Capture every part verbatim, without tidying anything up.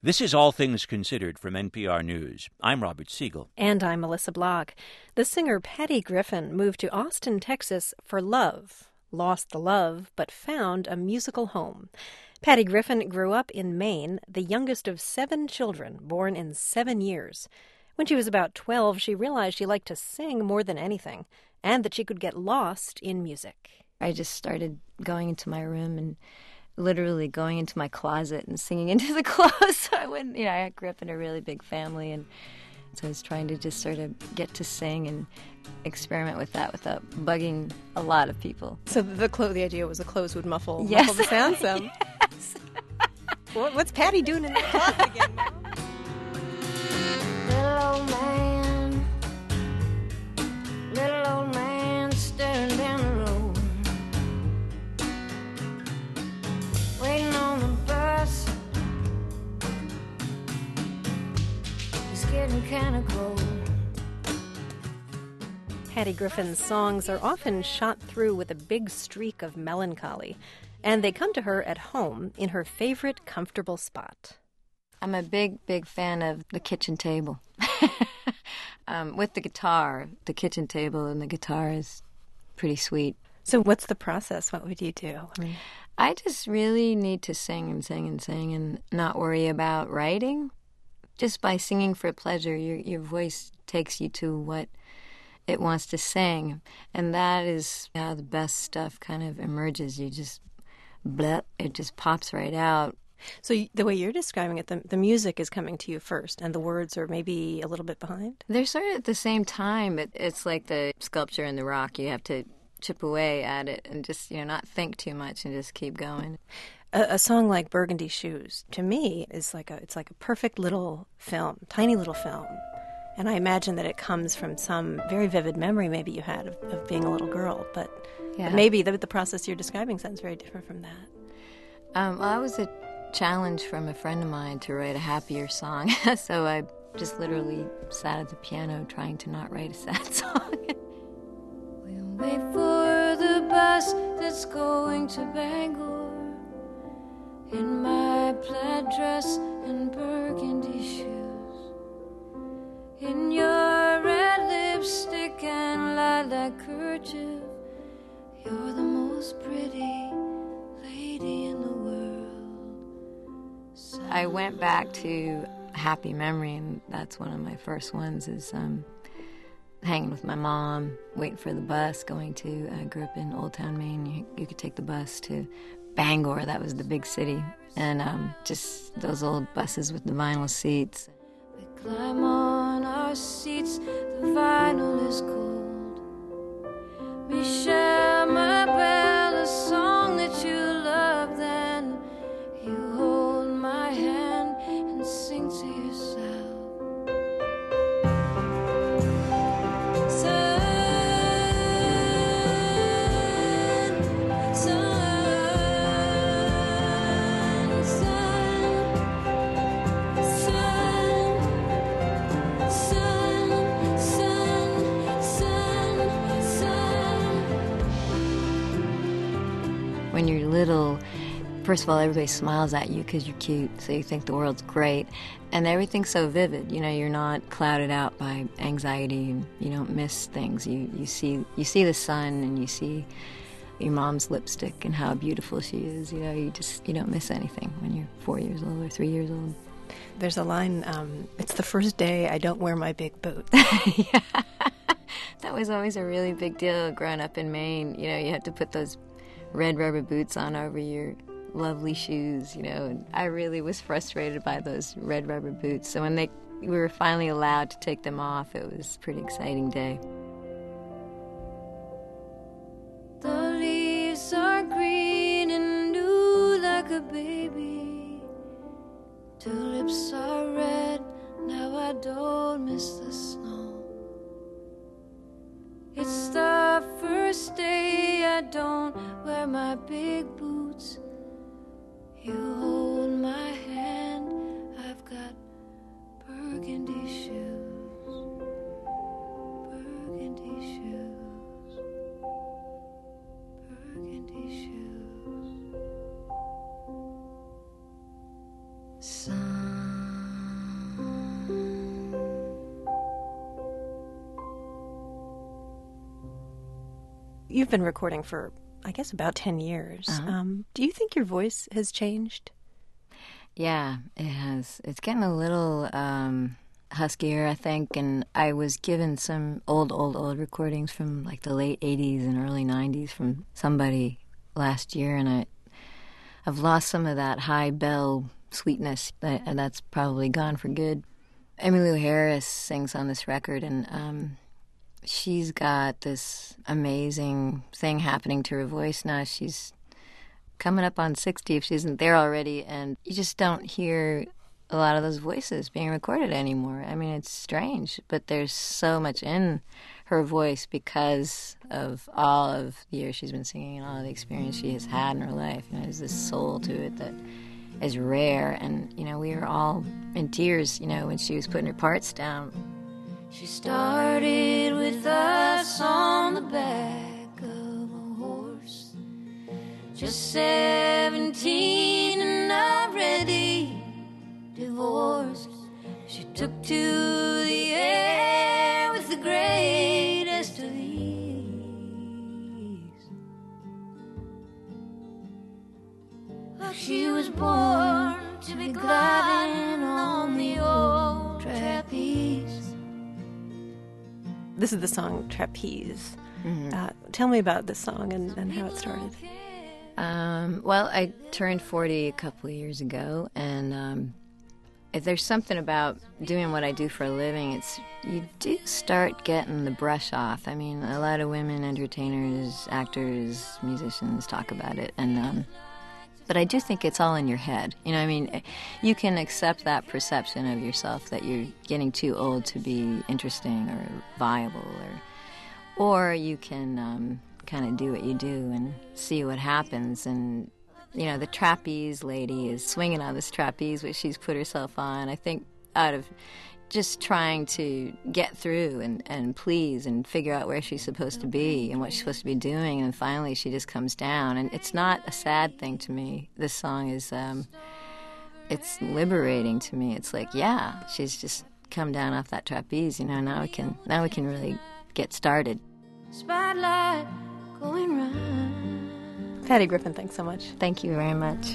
This is All Things Considered from N P R News. I'm Robert Siegel. And I'm Melissa Block. The singer Patty Griffin moved to Austin, Texas for love. Lost the love, but found a musical home. Patty Griffin grew up in Maine, the youngest of seven children, born in seven years. When she was about twelve, she realized she liked to sing more than anything, and that she could get lost in music. I just started going into my room and literally going into my closet and singing into the clothes. So I wouldn't, you know, I grew up in a really big family, and so I was trying to just sort of get to sing and experiment with that without bugging a lot of people. So the clo- the idea was the clothes would muffle, yes. muffle the sound some. Yes. what, what's Patty doing in the closet again now? Little old man, little old man staring down the road, waiting on the bus. It's getting kind of cold. Patty Griffin's songs are often shot through with a big streak of melancholy, and they come to her at home in her favorite comfortable spot. I'm a big, big fan of the kitchen table. um, with the guitar, the kitchen table and the guitar is pretty sweet. So what's the process? What would you do? I mean, I just really need to sing and sing and sing and not worry about writing. Just by singing for pleasure, your your voice takes you to what it wants to sing. And that is how the best stuff kind of emerges. You just, bleh, it just pops right out. So the way you're describing it, the, the music is coming to you first, and the words are maybe a little bit behind? They're sort of at the same time. It, it's like the sculpture in the rock. You have to chip away at it and just, you know, not think too much and just keep going. A, a song like Burgundy Shoes, to me, is like a it's like a perfect little film, tiny little film. And I imagine that it comes from some very vivid memory maybe you had of, of being a little girl. But, yeah. but maybe the, the process you're describing sounds very different from that. Um, well, I was a challenge from a friend of mine to write a happier song. So I just literally sat at the piano trying to not write a sad song. We'll wait for the bus that's going to Bangor, in my plaid dress and burgundy shoes, in your red lipstick and lilac kerchief. You're the most pretty lady in the world. I went back to happy memory, and that's one of my first ones, is um, hanging with my mom, waiting for the bus, going to, I grew up in Old Town, Maine. You, you could take the bus to Bangor, that was the big city, and um, just those old buses with the vinyl seats. We climb on our seats, the vinyl is cold. Michelle, my belle, a song that you love, then you hold my hand and sing to yourself. Sun, sun, sun, sun, sun, sun, sun, sun. When you're little, first of all, everybody smiles at you because you're cute, so you think the world's great. And everything's so vivid, you know, you're not clouded out by anxiety, and you don't miss things. You, you see you see the sun, and you see your mom's lipstick and how beautiful she is. You know, you just, you don't miss anything when you're four years old or three years old. There's a line, um, it's the first day I don't wear my big boots. Yeah. That was always a really big deal growing up in Maine. You know, you had to put those red rubber boots on over your lovely shoes, you know, and I really was frustrated by those red rubber boots. So when they we were finally allowed to take them off, it was a pretty exciting day. The leaves are green and new like a baby. Tulips are red, now I don't miss the snow. It's the first day I don't wear my big boots. You hold my hand, I've got burgundy shoes, burgundy shoes, burgundy shoes. Sun. You've been recording for, I guess, about ten years. Uh-huh. Um, do you think your voice has changed? Yeah, it has. It's getting a little um, huskier, I think, and I was given some old, old, old recordings from like the late eighties and early nineties from somebody last year, and I, I've lost some of that high bell sweetness, and that's probably gone for good. Emmylou Harris sings on this record, and um, she's got this amazing thing happening to her voice now. She's coming up on sixty if she isn't there already, and you just don't hear a lot of those voices being recorded anymore. I mean, it's strange, but there's so much in her voice because of all of the years she's been singing and all of the experience she has had in her life. You know, there's this soul to it that is rare, and, you know, we were all in tears, you know, when she was putting her parts down. She started with us on the back of a horse, just seventeen and already divorced. She took to the air with the greatest of ease. Oh, she was born to be gliding on the old trapeze. This is the song Trapeze. Mm-hmm. Uh, tell me about this song and, and how it started. Um, well, I turned forty a couple of years ago, and um, if there's something about doing what I do for a living, it's you do start getting the brush off. I mean, a lot of women, entertainers, actors, musicians talk about it, and um, but I do think it's all in your head. You know, I mean, you can accept that perception of yourself that you're getting too old to be interesting or viable, or or you can um, kind of do what you do and see what happens. And you know, the trapeze lady is swinging on this trapeze which she's put herself on, I think, out of just trying to get through and, and please and figure out where she's supposed to be and what she's supposed to be doing, and finally she just comes down. And it's not a sad thing to me. This song is, um, it's liberating to me. It's like, yeah, she's just come down off that trapeze, you know, now we can, now we can really get started. Spotlight going round. Patty Griffin, thanks so much. Thank you very much.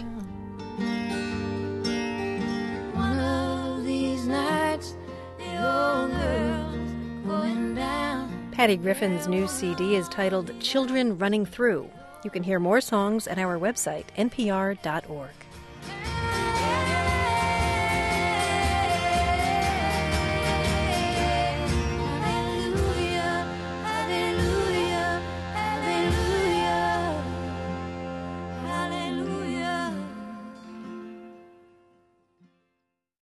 One of these nights, the old girl's going down. Patty Griffin's new C D is titled Children Running Through. You can hear more songs at our website, n p r dot org.